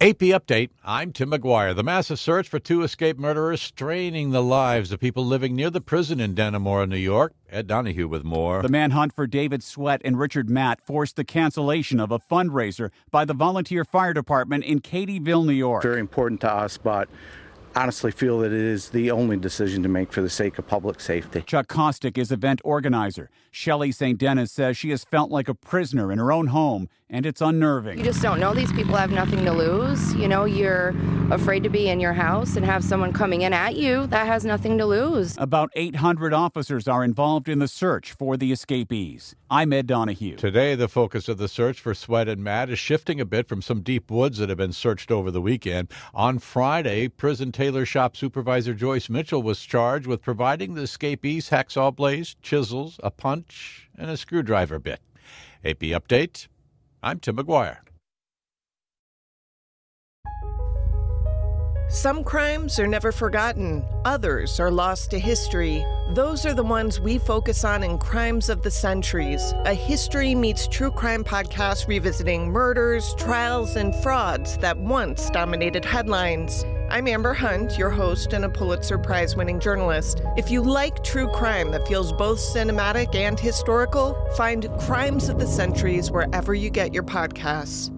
AP Update, I'm Tim McGuire. The massive search for two escaped murderers straining the lives of people living near the prison in Dannemora, New York. Ed Donahue with more. The manhunt for David Sweat and Richard Matt forced the cancellation of a fundraiser by the Volunteer Fire Department in Katyville, New York. Very important to us, but honestly feel that it is the only decision to make for the sake of public safety. Chuck Kostick is event organizer. Shelley St. Dennis says she has felt like a prisoner in her own home, and it's unnerving. You just don't know. These people have nothing to lose. You know, you're afraid to be in your house and have someone coming in at you that has nothing to lose. About 800 officers are involved in the search for the escapees. I'm Ed Donahue. Today, the focus of the search for Sweat and Matt is shifting a bit from some deep woods that have been searched over the weekend. On Friday, prison tailor shop supervisor Joyce Mitchell was charged with providing the escapees hacksaw blades, chisels, a punch, and a screwdriver bit. AP Update, I'm Tim McGuire. Some crimes are never forgotten. Others are lost to history. Those are the ones we focus on in Crimes of the Centuries, a history meets true crime podcast revisiting murders, trials, and frauds that once dominated headlines. I'm Amber Hunt, your host and a Pulitzer Prize-winning journalist. If you like true crime that feels both cinematic and historical, find Crimes of the Centuries wherever you get your podcasts.